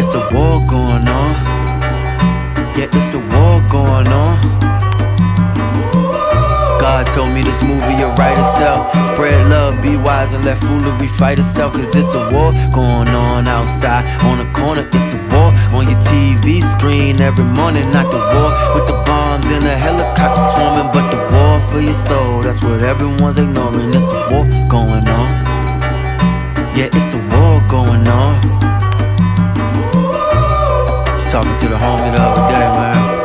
It's a war going on. Yeah, it's a war going on. God told me this movie will write itself. Spread love, be wise, and let foolery fight itself. Cause it's a war going on outside. On the corner, it's a war on your TV screen every morning. Not the war with the bombs and the helicopters swarming, but the war for your soul. That's what everyone's ignoring. It's a war going on. Yeah, it's a war going on. Just talking to the homie the other day, man.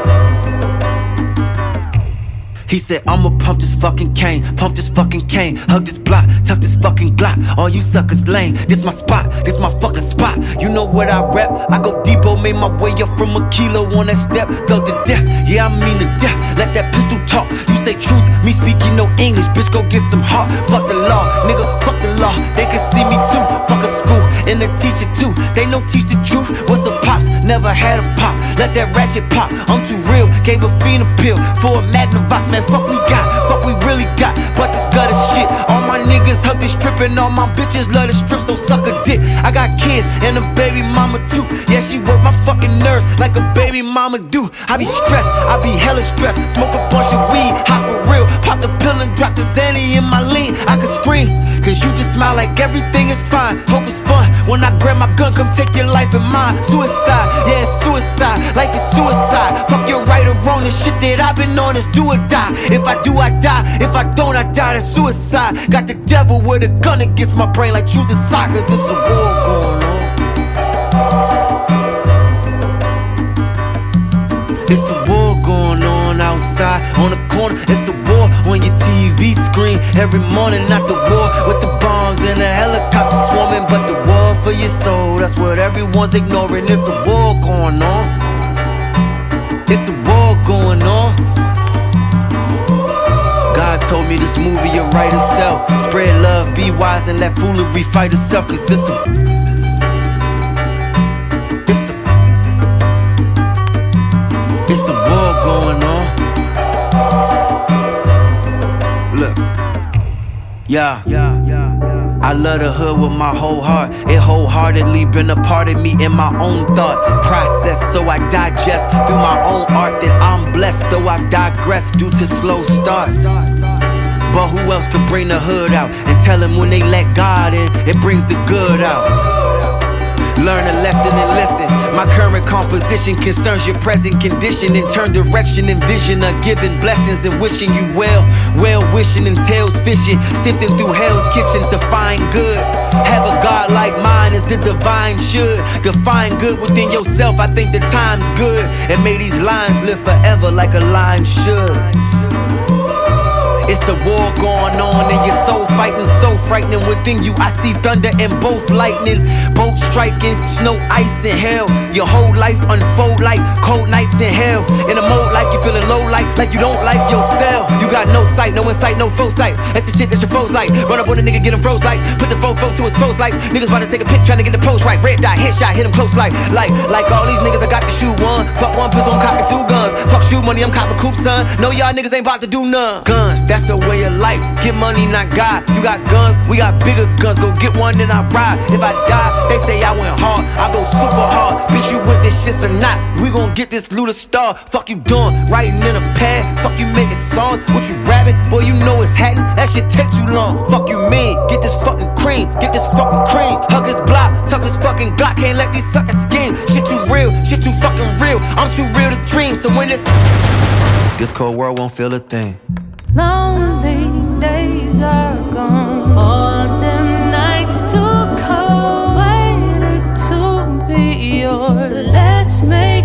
He said, I'ma pump this fucking cane, hug this block, tuck this fucking Glock. All you suckers lame, this my spot, this my fucking spot. You know what I rap, I go deepo, made my way up from a kilo on that step. Thug to death, yeah I mean to death, let that pistol talk. You say truth, me speaking no English, bitch go get some heart. Fuck the law, nigga, fuck the law, they can see me too. Fuck a school, and the teacher too, they know teach the truth. What's a pops, never had a pop, let that ratchet pop. I'm too real, gave a fiend a pill for a Magnavox, man. Fuck we got, fuck we really got, but this gutter shit. All my niggas hug the strip and all my bitches love the strip, so suck a dick. I got kids and a baby mama too. Yeah, she work my fucking nerves like a baby mama do. I be stressed, I be hella stressed. Smoke a bunch of weed, hot for real. Pop the pill and drop the Xanny in my lean. I could scream, cause you just smile like everything is fine. Hope it's fun, when I grab my gun, come take your life and mine. Suicide, yeah it's suicide, life is suicide. Fuck your right or wrong, the shit that I've been on is do or die. If I do, I die. If I don't, I die. That's suicide. Got the devil with a gun against my brain like choosing soccer. It's a war going on. It's a war going on outside on the corner. It's a war on your TV screen every morning. Not the war with the bombs and the helicopters swarming, but the war for your soul. That's what everyone's ignoring. It's a war going on. It's a war going on. God told me this movie will write itself. Spread love, be wise, and let foolery fight itself. Cause it's a war going on. Look, yeah. I love the hood with my whole heart. It wholeheartedly been a part of me in my own thought process, so I digest through my own art that I'm blessed, though I've digressed due to slow starts. But who else could bring the hood out and tell them when they let God in, it brings the good out? Learn a lesson and listen. My current composition concerns your present condition, and turn direction and vision of giving blessings and wishing you well. Well wishing entails fishing, sifting through hell's kitchen to find good. Have a God like mine as the divine should. Define good within yourself, I think the time's good. And may these lines live forever like a line should. It's a war going on and your soul fighting, so frightening within you. I see thunder and both lightning, both striking, snow, ice, and hell. Your whole life unfold like cold nights in hell. In a mode like you feeling low, like you don't like yourself. You got no sight, no insight, no foresight. That's the shit that your foes like. Run up on a nigga, get him froze like. Put the fofo to his foes like. Niggas about to take a pic, trying to get the post right. Red dot, headshot, hit him close like all these niggas, I got to shoot one. Fuck one pistol, I'm cocking two guns. Fuck shoot money, I'm copping coupe, son. No, y'all niggas ain't about to do none. Guns, that's a way of life. Get money, not God. You got guns, we got bigger guns. Go get one, then I ride. If I die, they say I went hard. I go super hard. Bitch, you with this shit or not? We gon' get this Luda star. Fuck you doing? Writing in a pad. Fuck you making songs. What you rapping? Boy, you know it's hatting. That shit take too long. Fuck you mean? Get this fucking cream. Get this fucking cream. Hug this block. Tuck this fucking Glock. Can't let these suckers scheme. Shit too real. Shit too fucking real. I'm too real to dream. So when this cold world won't feel a thing. Lonely days are gone. All them nights too cold, waited to be yours. So let's make